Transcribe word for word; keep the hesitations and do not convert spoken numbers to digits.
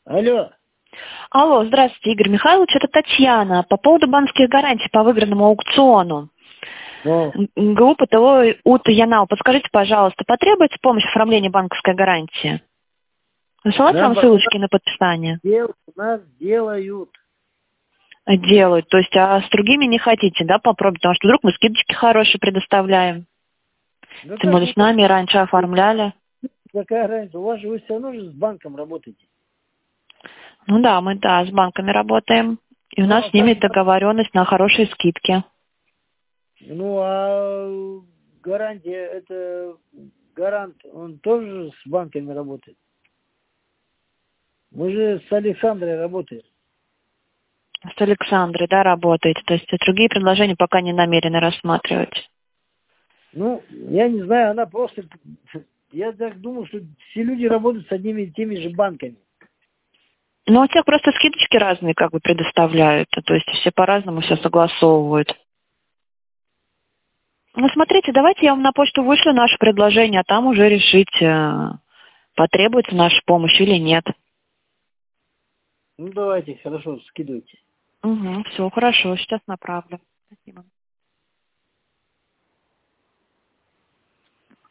Алло. Алло, здравствуйте, Игорь Михайлович, это Татьяна. По поводу банковских гарантий по выигранному аукциону. Ну, М, Группа ТО УТ Янау. Подскажите, пожалуйста, потребуется помощь в оформлении банковской гарантии? Высылать нам вам пока ссылочки на подписание? дел, у нас делают. Делают. То есть, а с другими не хотите, да, попробовать? Потому что вдруг мы скидочки хорошие предоставляем. Да Тем как более вы с нами так? раньше оформляли. Какая разница? У вас же вы все равно же с банком работаете. Ну да, мы, да, с банками работаем. И у Ну, нас а с ними как? договоренность на хорошие скидки. Ну, а гарантия, это гарант, он тоже с банками работает. Мы же с Александрой работаем. С Александрой, да, работаете. То есть другие предложения пока не намерены рассматривать. Ну, я не знаю, она просто... Я так думаю, что все люди работают с одними и теми же банками. Ну, у тех просто скидочки разные как бы предоставляют. То есть все по-разному все согласовывают. Ну, смотрите, давайте я вам на почту вышлю наше предложение, а там уже решить, э, потребуется наша помощь или нет. Ну, давайте, хорошо, скидывайте. Угу, все, хорошо, сейчас направлю. Спасибо.